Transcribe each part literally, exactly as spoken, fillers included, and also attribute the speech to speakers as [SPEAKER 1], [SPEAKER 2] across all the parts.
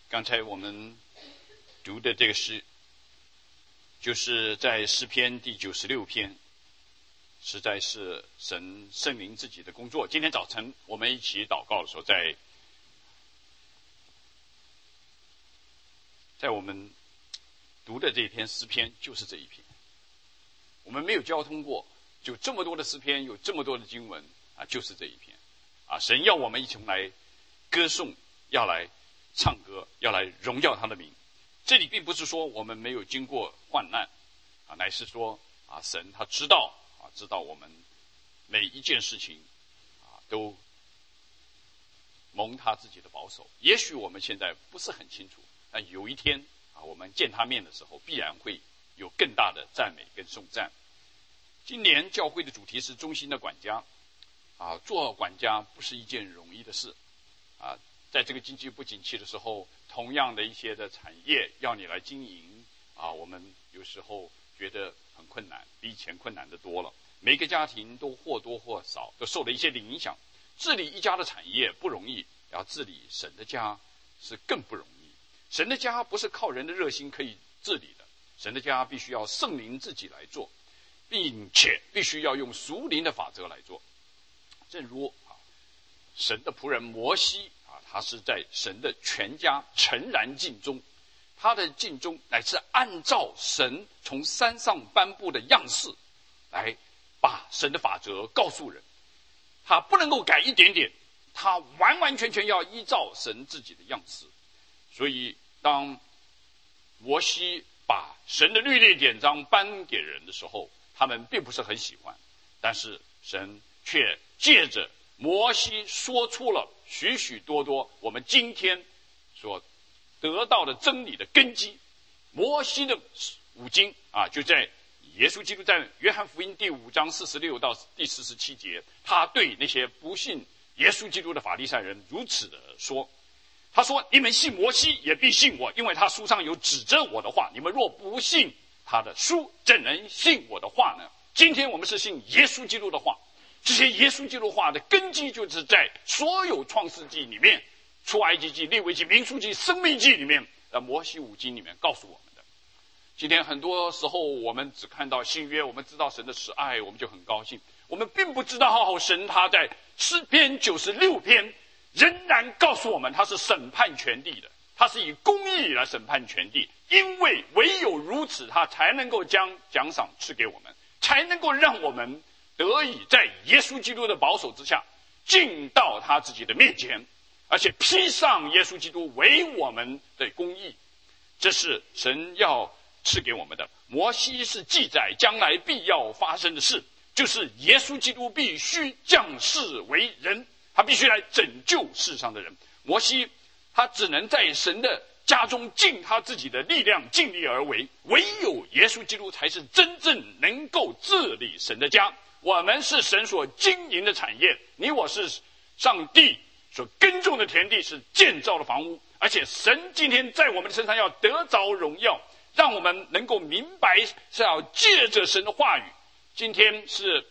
[SPEAKER 1] 刚才我们读的这个诗，就是在诗篇第九十六篇，实在是神圣灵自己的工作。今天早晨我们一起祷告的时候，在在我们读的这一篇诗篇就是这一篇。我们没有交通过，就这么多的诗篇，有这么多的经文啊，就是这一篇啊。神要我们一同来歌颂，要来唱歌，要来荣耀他的名。这里并不是说我们没有经过患难啊，乃是说啊，神他知道啊，知道我们每一件事情啊都蒙他自己的保守。也许我们现在不是很清楚，但有一天啊，我们见他面的时候，必然会有更大的赞美跟颂赞。今年教会的主题是忠心的管家啊，做管家不是一件容易的事啊。在这个经济不景气的时候，同样的一些的产业要你来经营啊，我们有时候觉得很困难，比以前困难的多了。每个家庭都或多或少都受了一些的影响。治理一家的产业不容易，要治理神的家是更不容易。神的家不是靠人的热心可以治理的，神的家必须要圣灵自己来做，并且必须要用属灵的法则来做。正如啊，神的仆人摩西啊，他是在神的全家诚然尽忠，他的尽忠乃是按照神从山上颁布的样式来把神的法则告诉人，他不能够改一点点，他完完全全要依照神自己的样式。所以当摩西把神的律例典章颁给人的时候，他们并不是很喜欢，但是神却借着摩西说出了许许多多我们今天所得到的真理的根基。摩西的五经啊，就在耶稣基督在约翰福音第五章四十六到第四十七节，他对那些不信耶稣基督的法利赛人如此的说，他说：你们信摩西也必信我，因为他书上有指着我的话，你们若不信他的书，怎能信我的话呢？今天我们是信耶稣基督的话，这些耶稣基督话的根基就是在所有创世纪里面，出埃及记、利未记、民数记、申命记里面，呃，摩西五经里面告诉我们的。今天很多时候我们只看到新约，我们知道神的慈爱，我们就很高兴，我们并不知道神他在诗篇九十六篇仍然告诉我们他是审判全地的，他是以公义来审判全地，因为唯有如此，他才能够将奖赏赐给我们，才能够让我们得以在耶稣基督的保守之下进到他自己的面前，而且披上耶稣基督为我们的公义。这是神要赐给我们的。摩西是记载将来必要发生的事，就是耶稣基督必须降世为人，他必须来拯救世上的人。摩西他只能在神的家中尽他自己的力量，尽力而为，唯有耶稣基督才是真正能够治理神的家。我们是神所经营的产业，你我是上帝所耕种的田地，是建造的房屋，而且神今天在我们的身上要得着荣耀，让我们能够明白是要借着神的话语。今天是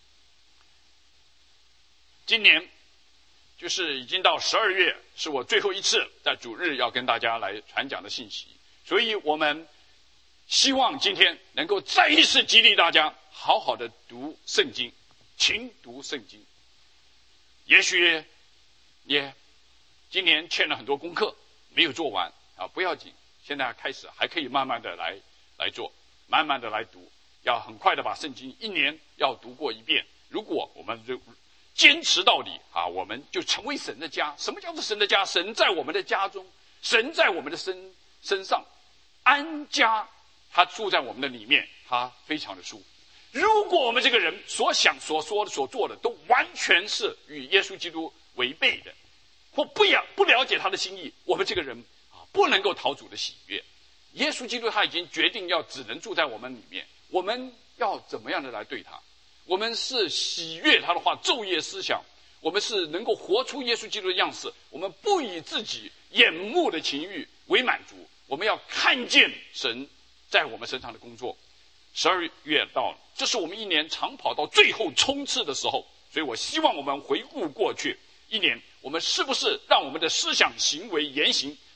[SPEAKER 1] 今年就是已经到十二月，是我最后一次在主日要跟大家来传讲的信息，所以我们希望今天能够再一次激励大家好好的读圣经，勤读圣经。也许也今年欠了很多功课没有做完啊，不要紧，现在开始还可以慢慢的来来做，慢慢的来读，要很快的把圣经一年要读过一遍。如果我们就坚持到底啊，我们就成为神的家。什么叫做神的家？神在我们的家中，神在我们的身身上安家，他住在我们的里面，他非常的舒服。如果我们这个人所想所说的所做的都完全是与耶稣基督违背的，或不了不了解他的心意，我们这个人啊不能够讨主的喜悦。耶稣基督他已经决定要只能住在我们里面，我们要怎么样的来对他？我们是喜悦他的话，昼夜思想，我们是能够活出耶稣基督的样式，我们不以自己眼目的情欲为满足，我们要看见神在我们身上的工作。十二月到了，这是我们一年长跑到最后冲刺的时候，所以我希望我们回顾过去一年，我们是不是让我们的思想、行为、言行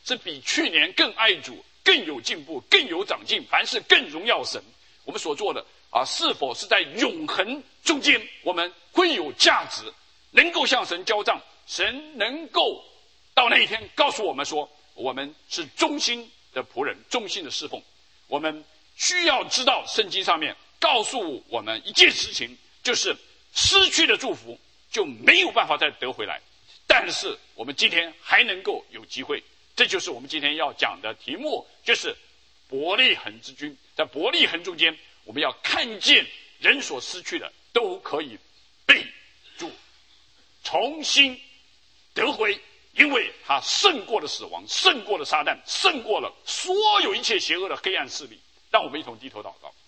[SPEAKER 1] 是比去年更爱主、更有进步、更有长进，凡事更荣耀神。我们所做的啊，是否是在永恒中间，我们会有价值，能够向神交账，神能够到那一天告诉我们说，我们是忠心的仆人，忠心的侍奉。我们需要知道圣经上面告诉我们一件事情，就是失去的祝福就没有办法再得回来，但是我们今天还能够有机会。这就是我们今天要讲的题目，就是伯利恒之君。在伯利恒中间，我们要看见人所失去的都可以被主重新得回，因为他胜过了死亡，胜过了撒旦，胜过了所有一切邪恶的黑暗势力。让我们一同低头祷告。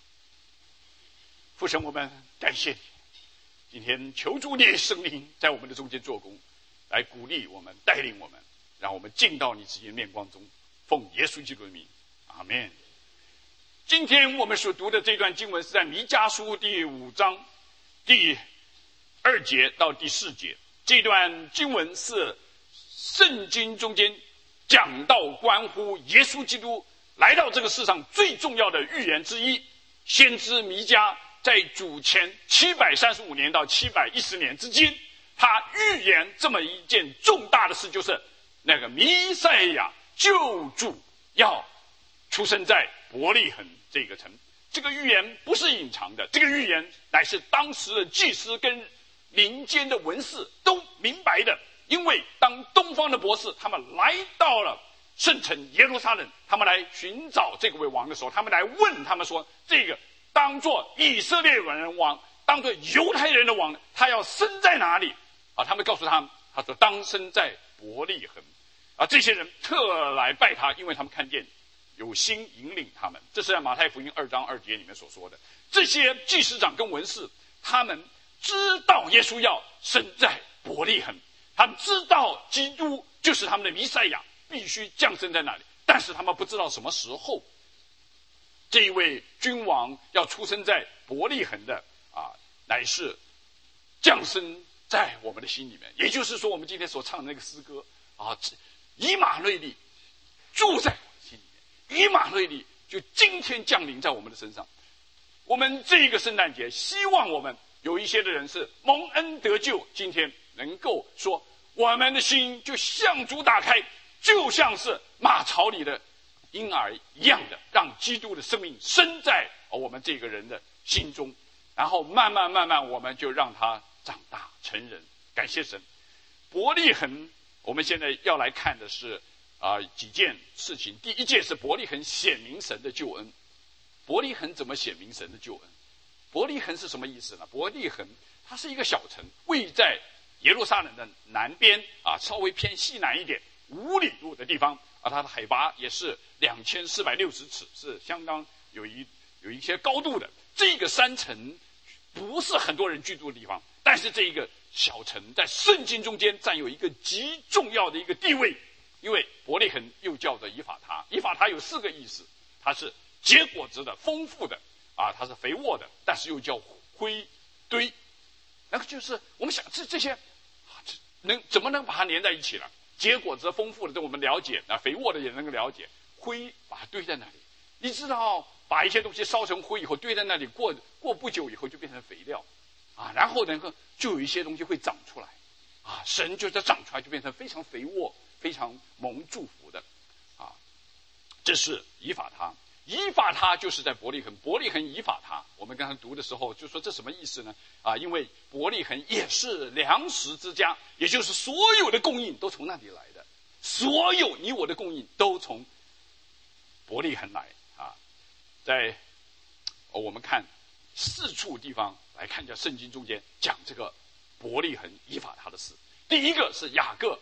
[SPEAKER 1] 父神，我们感谢你，今天求主你圣灵在我们的中间做工，来鼓励我们，带领我们，让我们进到你自己的面光中。奉耶稣基督的名，阿们。今天我们所读的这段经文是在弥迦书第五章第二节到第四节。这段经文是圣经中间讲到关乎耶稣基督来到这个世上最重要的预言之一。先知弥迦在主前七百三十五年到七百一十年之间，他预言这么一件重大的事，就是那个弥赛亚救主要出生在伯利恒这个城。这个预言不是隐藏的，这个预言乃是当时的祭司跟民间的文士都明白的。因为当东方的博士他们来到了圣城耶路撒冷，他们来寻找这个位王的时候，他们来问他们说，这个当作以色列人王，当作犹太人的王，他要生在哪里啊？他们告诉他们，他说当生在伯利恒啊。这些人特来拜他，因为他们看见有心引领他们。这是在马太福音二章二节里面所说的。这些祭司长跟文士，他们知道耶稣要生在伯利恒，他们知道基督就是他们的弥赛亚，必须降生在那里，但是他们不知道什么时候这一位君王要出生在伯利恒的啊，乃是降生在我们的心里面。也就是说，我们今天所唱的那个诗歌啊，以马内利住在我的心里面，以马内利就今天降临在我们的身上。我们这个圣诞节，希望我们有一些的人是蒙恩得救，今天能够说，我们的心就向主打开，就像是马槽里的婴儿一样的，让基督的生命生在我们这个人的心中，然后慢慢慢慢我们就让他长大成人。感谢神。伯利恒我们现在要来看的是啊、呃、几件事情。第一件是伯利恒显明神的救恩。伯利恒怎么显明神的救恩？伯利恒是什么意思呢？伯利恒它是一个小城，位在耶路撒冷的南边啊，稍微偏西南一点五里路的地方啊，它的海拔也是两千四百六十尺，是相当有一有一些高度的。这个山城不是很多人居住的地方，但是这一个小城在圣经中间占有一个极重要的一个地位。因为伯利恒又叫做以法他，以法他有四个意思，它是结果子的、丰富的啊，它是肥沃的，但是又叫灰堆。那个就是我们想这这些能怎么能把它连在一起了？结果子丰富的，这我们了解啊，肥沃的也能够了解。灰把它堆在那里，你知道，把一些东西烧成灰以后堆在那里，过过不久以后就变成肥料啊，然后呢就有一些东西会长出来啊，神就在长出来，就变成非常肥沃、非常蒙祝福的啊。这是以法他。以法他就是在伯利恒，伯利恒以法他。我们刚才读的时候就说这什么意思呢？啊，因为伯利恒也是粮食之家，也就是所有的供应都从那里来的，所有你我的供应都从伯利恒来啊。在、哦、我们看四处地方来看一下圣经中间讲这个伯利恒以法他的事。第一个是雅各，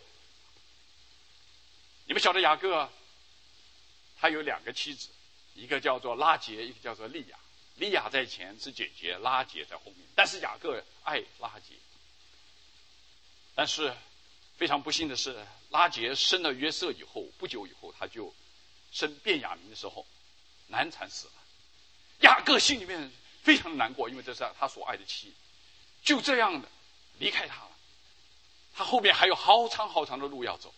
[SPEAKER 1] 你们晓得雅各他有两个妻子，一个叫做拉结，一个叫做利亚。利亚在前是姐姐，拉结在后面。但是雅各爱拉结，但是非常不幸的是，拉结生了约瑟以后，不久以后他就生便雅悯的时候难产死了。雅各心里面非常难过，因为这是他所爱的妻，就这样的离开他了。他后面还有好长好长的路要走。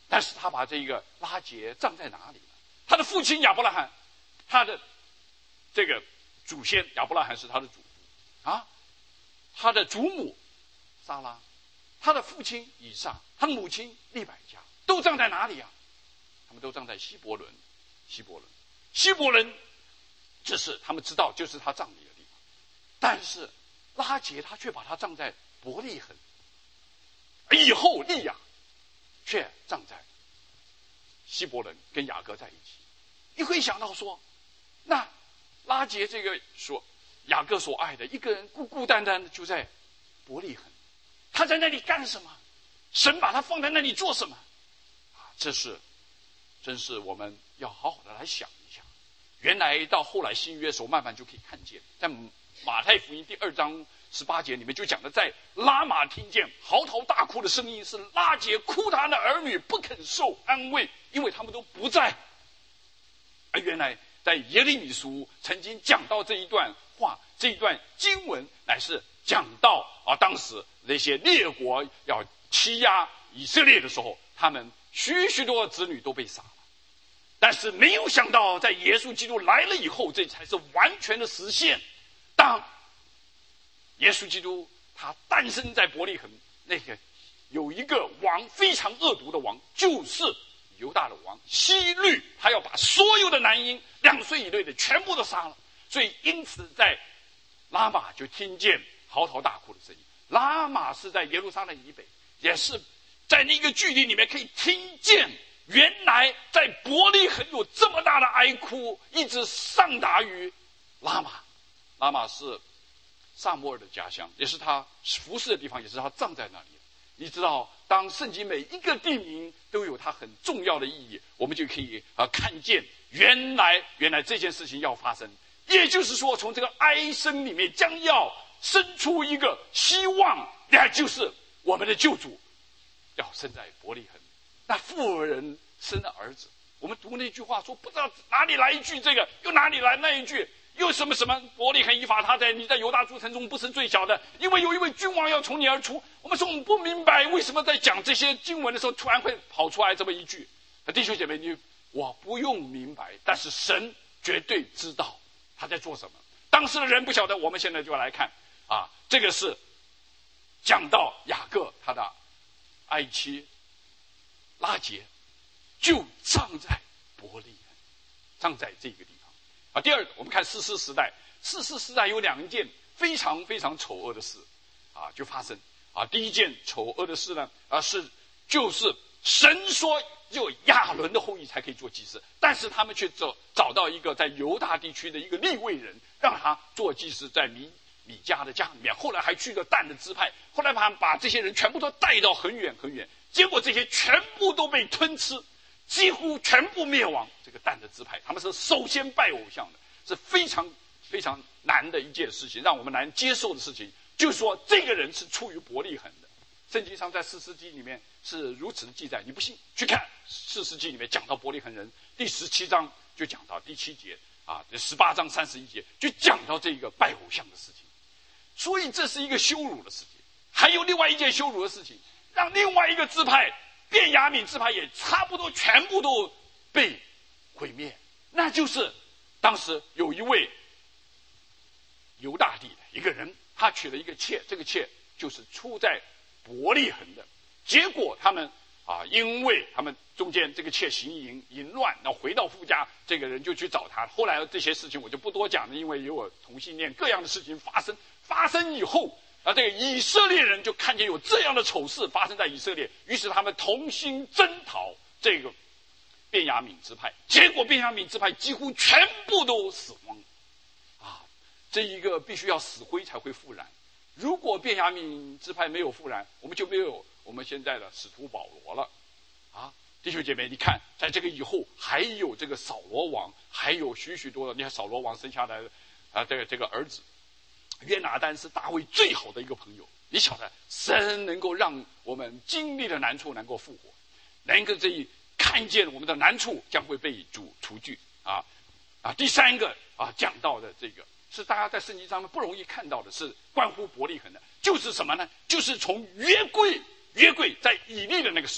[SPEAKER 1] 但是他把这个拉结葬在哪里呢？他的父亲亚伯拉罕，他的这个祖先亚伯拉罕是他的祖父啊，他的祖母撒拉，他的父亲以撒，他的母亲利百加，都葬在哪里啊？他们都葬在希伯伦。希伯伦，希伯伦，这是他们知道就是他葬礼的地方。但是拉结他却把他葬在伯利恒，以后利亚却葬在希伯伦，跟雅各在一起。你会想到说，那拉结这个说雅各所爱的一个人孤孤单单的就在伯利恒，他在那里干什么？神把他放在那里做什么？啊，这是真是我们要好好的来想一下。原来到后来新约的时候慢慢就可以看见，在马太福音第二章十八节里面就讲的，在拉玛听见嚎啕大哭的声音，是拉结哭他的儿女不肯受安慰，因为他们都不在。而原来在耶利米书曾经讲到这一段话，这一段经文乃是讲到啊，当时那些列国要欺压以色列的时候，他们许许多子女都被杀了。但是没有想到，在耶稣基督来了以后，这才是完全的实现。当耶稣基督他诞生在伯利恒，那个有一个王非常恶毒的王，就是犹大的王希律，他要把所有的男婴两岁以内的全部都杀了。所以因此在拉玛就听见嚎啕大哭的声音。拉玛是在耶路撒冷以北，也是在那个距离里面可以听见，原来在伯利恒有这么大的哀哭，一直上达于拉玛。拉玛是撒母耳的家乡，也是他服侍的地方，也是他葬在那里。你知道，当圣经每一个地名都有它很重要的意义，我们就可以啊看见，原来原来这件事情要发生。也就是说，从这个哀声里面将要生出一个希望，那就是我们的救主要生在伯利恒。那妇人生了儿子，我们读那句话说，不知道哪里来一句这个，又哪里来那一句，又什么什么伯利恒以法他在你在犹大诸城中不是最小的，因为有一位君王要从你而出。我们说我们不明白为什么在讲这些经文的时候突然会跑出来这么一句。弟兄姐妹，你我不用明白，但是神绝对知道他在做什么。当时的人不晓得，我们现在就来看啊，这个是讲到雅各他的爱妻拉结就葬在伯利恒，葬在这个地方啊。第二个，我们看士师时代，士师时代有两件非常非常丑恶的事啊，就发生啊。第一件丑恶的事呢，啊是就是神说只有亚伦的后裔才可以做祭司，但是他们却找找到一个在犹大地区的一个利未人，让他做祭司，在米米迦的家里面。后来还去了但的支派，后来把把这些人全部都带到很远很远，结果这些全部都被吞吃，几乎全部灭亡。这个但的支派，他们是首先拜偶像的，是非常非常难的一件事情，让我们难接受的事情。就是说，这个人是出于伯利恒的。圣经上在士师记里面是如此的记载，你不信去看士师记里面讲到伯利恒人，第十七章就讲到第七节啊，十八章三十一节就讲到这个拜偶像的事情。所以这是一个羞辱的事情。还有另外一件羞辱的事情，让另外一个支派便雅悯支派也差不多全部都被毁灭。那就是当时有一位犹大地的一个人，他娶了一个妾，这个妾就是出在伯利恒的。结果他们啊，因为他们中间这个妾行淫淫乱，然后回到夫家，这个人就去找他。后来这些事情我就不多讲了，因为有同性恋各样的事情发生。发生以后啊，这个以色列人就看见有这样的丑事发生在以色列，于是他们同心征讨这个便雅悯支派。结果便雅悯支派几乎全部都死亡啊！这一个必须要死灰才会复燃。如果便雅悯支派没有复燃，我们就没有我们现在的使徒保罗了啊！弟兄姐妹，你看，在这个以后还有这个扫罗王，还有许许多的，你看扫罗王生下来的啊，这个这个儿子约拿单是大卫最好的一个朋友。你晓得，神能够让我们经历的难处能够复活，能够这一看见我们的难处将会被主除去啊啊！第三个啊，讲到的这个是大家在圣经上面不容易看到的，是关乎伯利恒的，就是什么呢？就是从约柜，约柜在以利的那个时代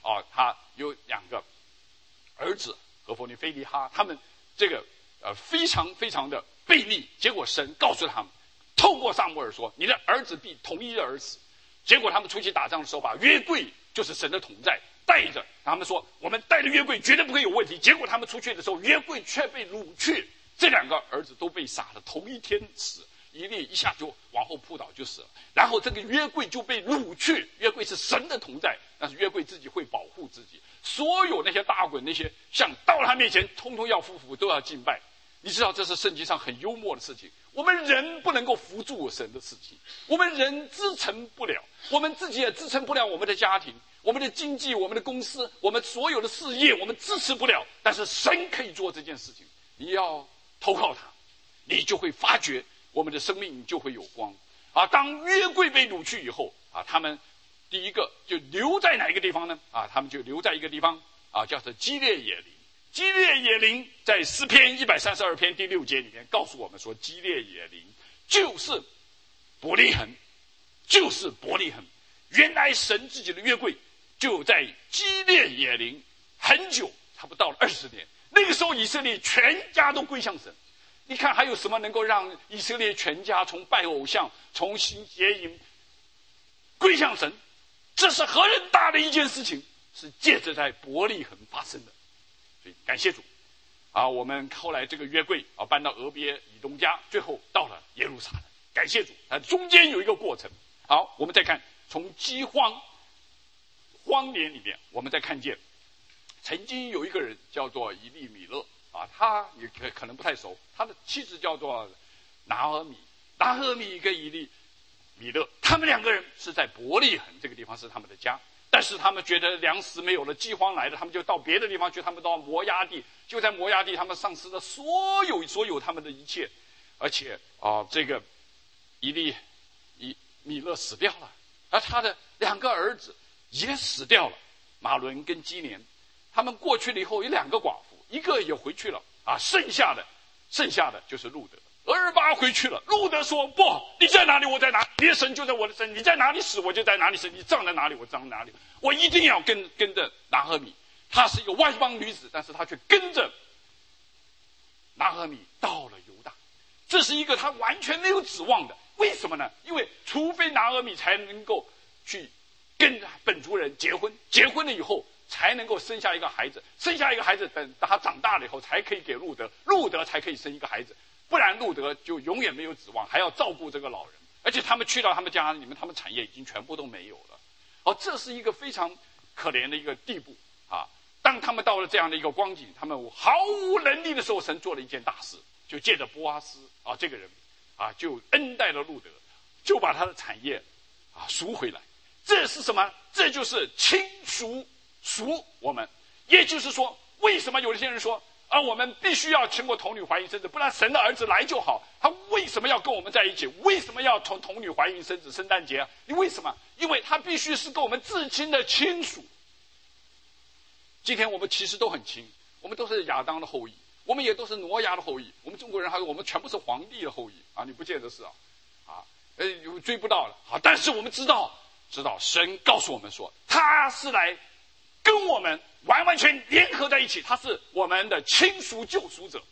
[SPEAKER 1] 啊，他有两个儿子何弗尼、菲利哈，他们这个呃非常非常的悖逆。结果神告诉他们，透过撒母耳说：“你的儿子必统一而死。”结果他们出去打仗的时候，把约柜就是神的同在带着，他们说我们带着约柜绝对不会有问题。结果他们出去的时候，约柜却被掳去，这两个儿子都被杀了，同一天死。以利一下就往后扑倒就死了，然后这个约柜就被掳去。约柜是神的同在，但是约柜自己会保护自己。所有那些大鬼那些像到了他面前，通通要匍匐，都要敬拜。你知道这是圣经上很幽默的事情。我们人不能够扶助神的事情，我们人支撑不了，我们自己也支撑不了我们的家庭、我们的经济、我们的公司、我们所有的事业，我们支持不了。但是神可以做这件事情，你要投靠他，你就会发觉我们的生命就会有光啊！当约柜被掳去以后啊，他们第一个就留在哪一个地方呢？啊，他们就留在一个地方啊，叫做基列野林。基列野林在诗篇一百三十二篇第六节里面告诉我们说，基列野林就是伯利恒，就是伯利恒。原来神自己的约柜就在基列野林很久，差不多到了二十年。那个时候以色列全家都归向神。你看还有什么能够让以色列全家从拜偶像、从行邪淫归向神？这是何人大的一件事情，是借着在伯利恒发生的。所以感谢主啊，我们后来这个约柜啊搬到俄别以东家，最后到了耶路撒冷。感谢主，它中间有一个过程。好，我们再看从饥荒荒年里面，我们再看见曾经有一个人叫做以利米勒啊，他也可可能不太熟，他的妻子叫做拿俄米，拿俄米跟以利米勒，他们两个人是在伯利恒这个地方是他们的家。但是他们觉得粮食没有了，饥荒来了，他们就到别的地方去，他们到摩押地，就在摩押地他们丧失了所有所有他们的一切。而且啊、呃，这个以利以米勒死掉了，而他的两个儿子也死掉了，马伦跟基连。他们过去了以后有两个寡妇，一个也回去了啊，剩下的剩下的就是路德。俄尔巴回去了，路德说：“不，你在哪里，我在哪里。你的神就在我的神，你在哪里死，我就在哪里死。你葬在哪里，我葬在哪里。我一定要跟跟着拿俄米。她是一个外邦女子，但是她却跟着拿俄米到了犹大。这是一个她完全没有指望的。为什么呢？因为除非拿俄米才能够去跟本族人结婚，结婚了以后才能够生下一个孩子，生下一个孩子，等他长大了以后才可以给路德，路德才可以生一个孩子。”不然路德就永远没有指望，还要照顾这个老人，而且他们去到他们家里面，他们产业已经全部都没有了。哦，这是一个非常可怜的一个地步啊！当他们到了这样的一个光景，他们毫无能力的时候，神做了一件大事，就借着波阿斯啊这个人啊，就恩待了路德，就把他的产业啊赎回来。这是什么？这就是亲属赎我们。也就是说，为什么有些人说？而我们必须要经过童女怀孕生子，不然神的儿子来就好。他为什么要跟我们在一起？为什么要从童女怀孕生子？圣诞节啊，你为什么？因为他必须是跟我们至亲的亲属。今天我们其实都很亲，我们都是亚当的后裔，我们也都是挪亚的后裔。我们中国人还有我们全部是皇帝的后裔啊！你不见得是啊，啊，呃，追不到了。好，但是我们知道，知道神告诉我们说，他是来跟我们完完全联合在一起，他是我们的亲属救赎者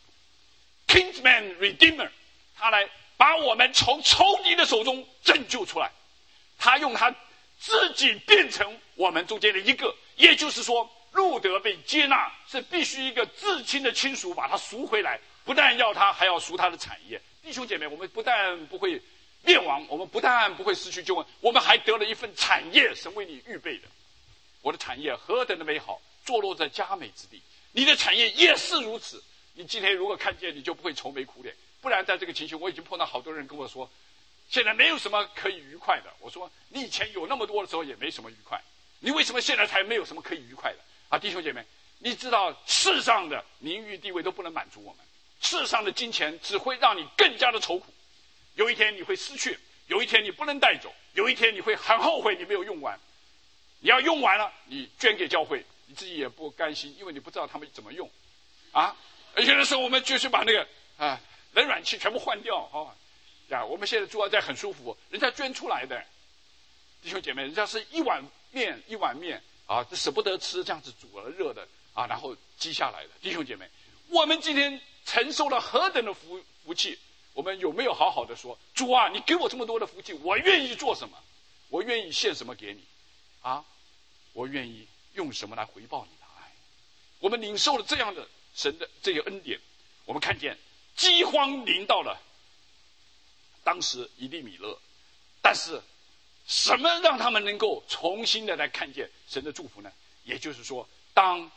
[SPEAKER 1] ，Kinsman Redeemer， 他来把我们从仇敌的手中拯救出来，他用他自己变成我们中间的一个，也就是说，路德被接纳是必须一个至亲的亲属把他赎回来，不但要他，还要赎他的产业。弟兄姐妹，我们不但不会灭亡，我们不但不会失去救恩，我们还得了一份产业，神为你预备的。我的产业何等的美好，坐落在佳美之地。你的产业也是如此。你今天如果看见，你就不会愁眉苦脸。不然在这个情形，我已经碰到好多人跟我说，现在没有什么可以愉快的。我说你以前有那么多的时候也没什么愉快，你为什么现在才没有什么可以愉快的啊？弟兄姐妹，你知道世上的名誉地位都不能满足我们，世上的金钱只会让你更加的愁苦。有一天你会失去，有一天你不能带走，有一天你会很后悔你没有用完。你要用完了，你捐给教会，你自己也不甘心，因为你不知道他们怎么用，啊！而且那时候我们就是把那个啊冷暖气全部换掉，哈、哦，呀，我们现在住在很舒服，人家捐出来的，弟兄姐妹，人家是一碗面一碗面啊，这舍不得吃，这样子煮了热的啊，然后积下来的。弟兄姐妹，我们今天承受了何等的福福气，我们有没有好好的说，主啊，你给我这么多的福气，我愿意做什么？我愿意献什么给你？啊，我愿意用什么来回报你的爱？我们领受了这样的神的这个恩典，我们看见饥荒临到了当时以利米勒，但是什么让他们能够重新的来看见神的祝福呢？也就是说，当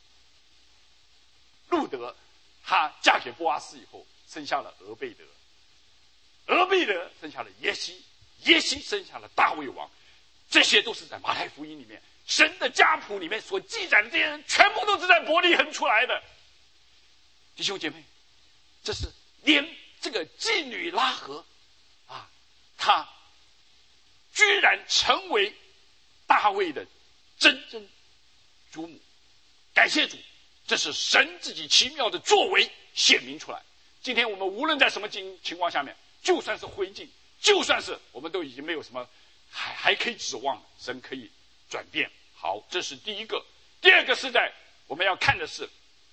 [SPEAKER 1] 路德她嫁给波阿斯以后，生下了俄贝德，俄贝德生下了耶西，耶西生下了大卫王，这些都是在马太福音里面神的家谱里面所记载的，这些人全部都是在伯利恒出来的。弟兄姐妹，这是连这个妓女拉合啊，她居然成为大卫的真正主母。感谢主，这是神自己奇妙的作为显明出来。今天我们无论在什么情情况下面，就算是灰烬，就算是我们都已经没有什么还还可以指望，神可以转变。好，这是第一个。第二个是在我们要看的是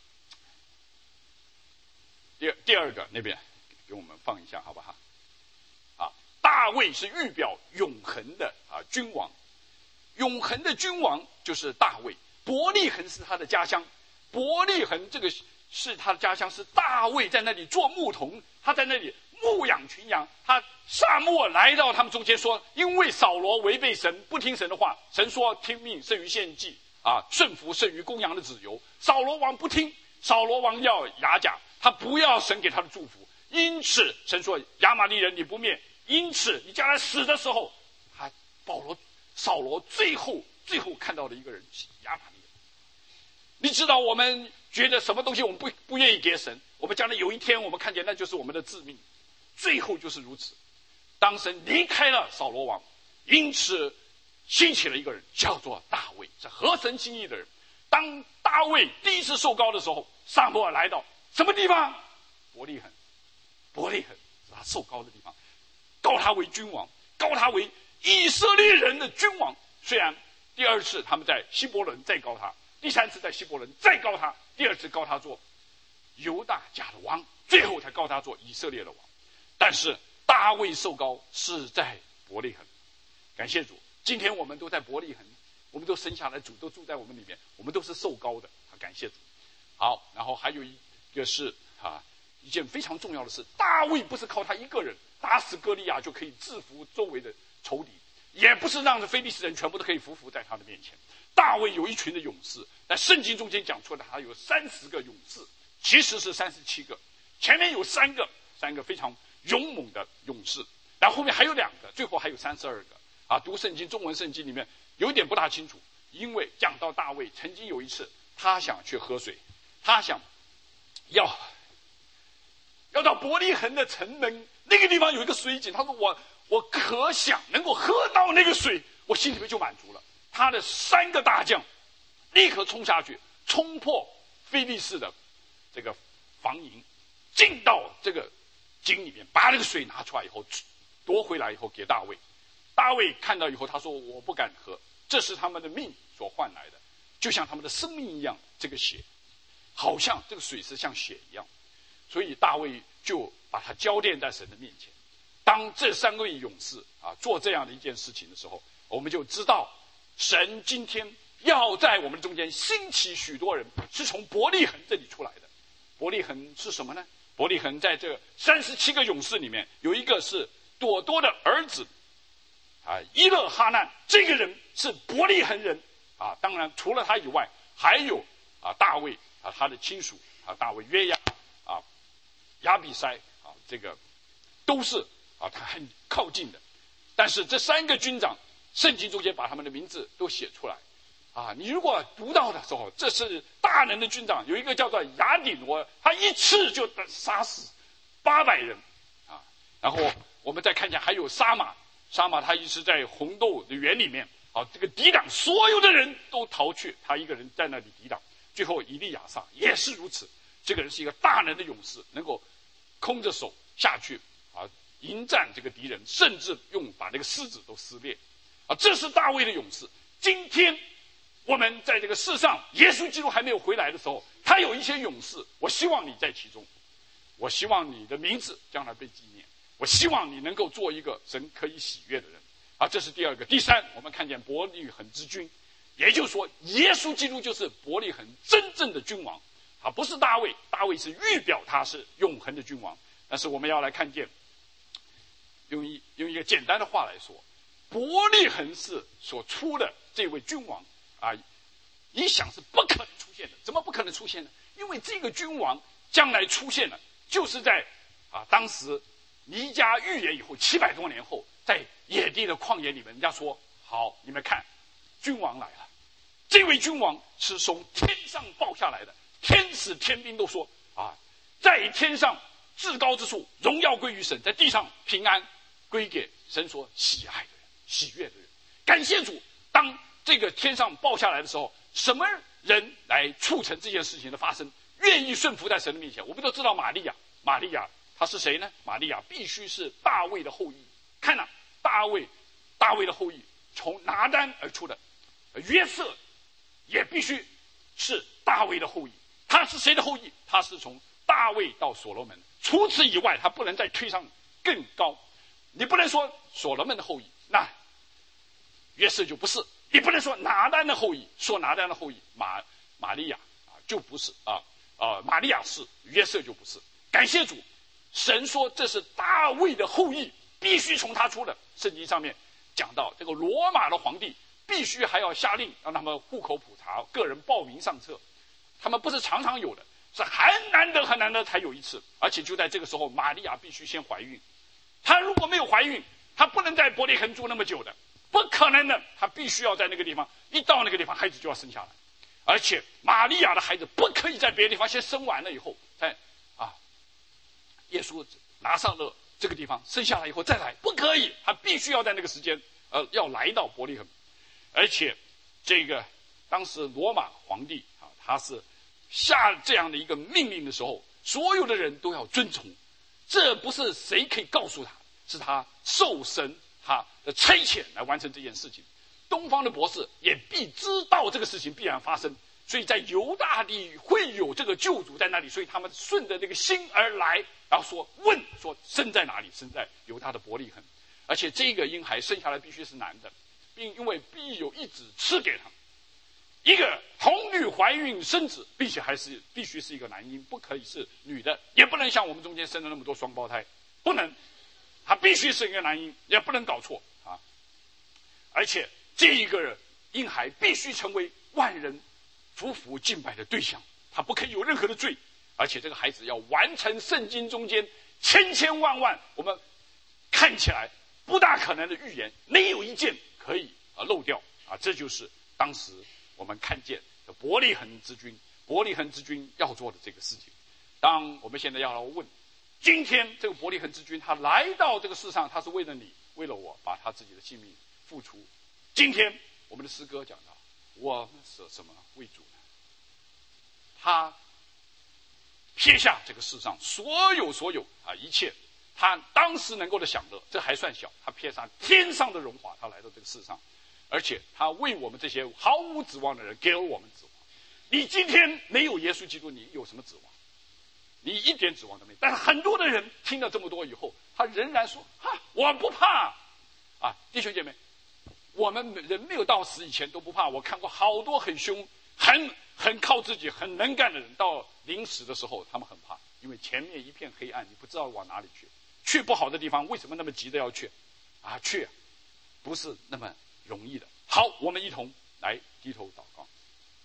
[SPEAKER 1] 第二第二个那边给我们放一下好不好？啊，大卫是预表永恒的啊君王，永恒的君王就是大卫。伯利恒是他的家乡，伯利恒这个是他的家乡，是大卫在那里做牧童，他在那里牧养群羊。他撒母耳来到他们中间说，因为扫罗违背神，不听神的话，神说听命胜于献祭啊，顺服胜于公羊的脂油。扫罗王不听，扫罗王要亚甲，他不要神给他的祝福，因此神说亚玛力人你不灭，因此你将来死的时候，他保罗扫罗最后最后看到的一个人是亚玛力人。你知道我们觉得什么东西我们不不愿意给神，我们将来有一天我们看见那就是我们的致命，最后就是如此。当神离开了扫罗王，因此兴起了一个人叫做大卫，是合神心意的人。当大卫第一次受膏的时候，撒母耳来到什么地方？伯利恒。伯利恒是他受膏的地方，膏他为君王，膏他为以色列人的君王。虽然第二次他们在希伯伦再膏他，第三次在希伯伦再膏他，第二次膏他做犹大家的王，最后才膏他做以色列的王。但是大卫受膏是在伯利恒。感谢主，今天我们都在伯利恒，我们都生下来，主都住在我们里面，我们都是受膏的。感谢主。好，然后还有一个是啊，一件非常重要的事，大卫不是靠他一个人打死歌利亚就可以制服周围的仇敌，也不是让非利士人全部都可以匍匐在他的面前。大卫有一群的勇士，在圣经中间讲出来他有三十个勇士，其实是三十七个，前面有三个三个非常勇猛的勇士，然后后面还有两个，最后还有三十二个啊。读圣经中文圣经里面有点不大清楚，因为讲到大卫曾经有一次他想去喝水，他想要要到伯利恒的城门那个地方有一个水井，他说我我可想能够喝到那个水，我心里面就满足了。他的三个大将立刻冲下去，冲破非利士的这个防营，进到这个井里面，把这个水拿出来以后夺回来以后给大卫。大卫看到以后他说我不敢喝，这是他们的命所换来的，就像他们的生命一样，这个血好像这个水是像血一样。所以大卫就把它交奠在神的面前。当这三位勇士啊做这样的一件事情的时候，我们就知道神今天要在我们中间兴起许多人，是从伯利恒这里出来的。伯利恒是什么呢？伯利恒在这三十七个勇士里面有一个是朵多的儿子啊，伊勒哈难，这个人是伯利恒人啊。当然除了他以外，还有啊大卫啊他的亲属啊，大卫约押啊、亚比筛啊，这个都是啊他很靠近的。但是这三个军长，圣经中间把他们的名字都写出来啊。你如果读到的时候，这是大能的军长，有一个叫做亚底挪，他一次就杀死八百人啊。然后我们再看见还有沙马，沙马他一直在红豆的园里面啊，这个抵挡所有的人都逃去，他一个人在那里抵挡。最后以利亚撒也是如此，这个人是一个大能的勇士，能够空着手下去啊迎战这个敌人，甚至用把这个狮子都撕裂啊。这是大卫的勇士。今天我们在这个世上，耶稣基督还没有回来的时候，他有一些勇士，我希望你在其中，我希望你的名字将来被纪念，我希望你能够做一个神可以喜悦的人。啊，这是第二个。第三，我们看见伯利恒之君，也就是说，耶稣基督就是伯利恒真正的君王，啊，不是大卫，大卫是预表他是永恒的君王。但是我们要来看见，用一用一个简单的话来说，伯利恒是所出的这位君王啊，你想是不可能出现的。怎么不可能出现呢？因为这个君王将来出现了，就是在啊当时弥迦预言以后七百多年后，在野地的旷野里面，人家说好，你们看，君王来了。这位君王是从天上报下来的，天使天兵都说啊，在天上至高之处荣耀归于神，在地上平安归给神所喜爱的人、喜悦的人。感谢主，当这个天上报下来的时候，什么人来促成这件事情的发生？愿意顺服在神的面前。我们都知道玛利亚，玛利亚她是谁呢？玛利亚必须是大卫的后裔。看呐、啊，大卫，大卫的后裔从拿单而出的，约瑟也必须是大卫的后裔。他是谁的后裔？他是从大卫到所罗门，除此以外，他不能再推上更高。你不能说所罗门的后裔，那约瑟就不是；你不能说拿单的后裔，说拿单的后裔玛玛利亚啊就不是啊啊，玛利亚是，约瑟就不是。感谢主，神说这是大卫的后裔，必须从他出的。圣经上面讲到，这个罗马的皇帝必须还要下令让他们户口普查，个人报名上册。他们不是常常有的，是很难得很难得才有一次。而且就在这个时候，玛利亚必须先怀孕。她如果没有怀孕，她不能在伯利恒住那么久的，不可能的。她必须要在那个地方，一到那个地方，孩子就要生下来。而且玛利亚的孩子不可以在别的地方先生完了以后，在啊，耶稣拿撒勒这个地方生下来以后再来，不可以。他必须要在那个时间，呃，要来到伯利恒。而且这个当时罗马皇帝啊，他是下这样的一个命令的时候，所有的人都要遵从。这不是谁可以告诉他，是他受神他的差遣来完成这件事情。东方的博士也必知道这个事情必然发生，所以在犹大地会有这个救主在那里，所以他们顺着这个心而来，然后说问说生在哪里？生在犹大的伯利恒。而且这个婴孩生下来必须是男的，并因为必有一子赐给他。一个童女怀孕生子，并且还是必须是一个男婴，不可以是女的，也不能像我们中间生了那么多双胞胎，不能，他必须是一个男婴，也不能搞错啊！而且这一个婴孩必须成为万人夫妇敬拜的对象，他不可以有任何的罪，而且这个孩子要完成圣经中间千千万万我们看起来不大可能的预言，没有一件可以啊漏掉啊！这就是当时我们看见的伯利恒之君，伯利恒之君要做的这个事情。当我们现在要来问，今天这个伯利恒之君他来到这个世上，他是为了你，为了我，把他自己的性命付出。今天我们的诗歌讲到，我们舍什么为主呢？他撇下这个世上所有所有啊一切，他当时能够的享乐，这还算小，他撇下天上的荣华，他来到这个世上。而且他为我们这些毫无指望的人给了我们指望。你今天没有耶稣基督，你有什么指望？你一点指望都没有。但是很多的人听了这么多以后，他仍然说：“哈，我不怕。”啊，弟兄姐妹，我们人没有到死以前都不怕。我看过好多很凶、很很靠自己、很能干的人，到临死的时候，他们很怕，因为前面一片黑暗，你不知道往哪里去。去不好的地方，为什么那么急着要去？啊，去，不是那么容易的。好，我们一同来低头祷告。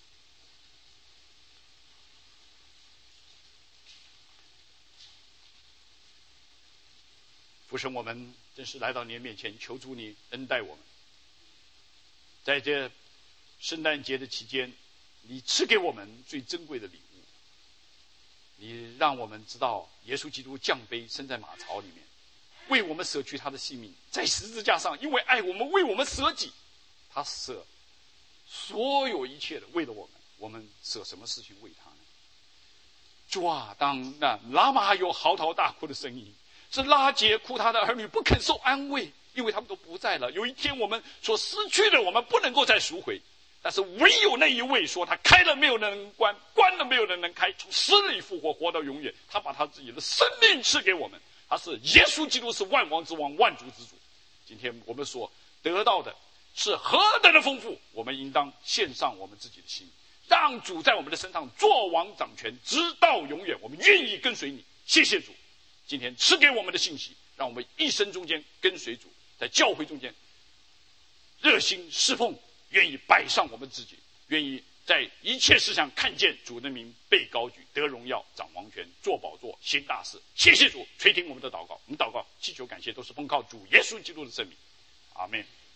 [SPEAKER 1] 父神，我们真是来到你的面前，求主你恩待我们。在这圣诞节的期间，你赐给我们最珍贵的礼物，你让我们知道耶稣基督降卑生在马槽里面，为我们舍去他的性命，在十字架上因为爱我们，为我们舍己，他舍所有一切的为了我们，我们舍什么事情为他呢？主啊，当那拉玛有嚎啕大哭的声音，是拉结哭他的儿女不肯受安慰，因为他们都不在了。有一天我们所失去的，我们不能够再赎回， 但是唯有那一位说他开了没有人能关，关了没有人能开，从死里复活，活到永远。他把他自己的生命赐给我们，他是耶稣基督，是万王之王，万主之主。今天我们所得到的是何等的丰富，我们应当献上我们自己的心，让主在我们的身上作王掌权，直到永远。我们愿意跟随你。谢谢主，今天赐给我们的信息，让我们一生中间跟随主，在教会中间热心侍奉，愿意摆上我们自己，愿意在一切事上看见主的名被高举，得荣耀，掌王权，坐宝座，行大事。谢谢主垂听我们的祷告，我们祷告祈求感谢都是奉靠主耶稣基督的圣名，阿们。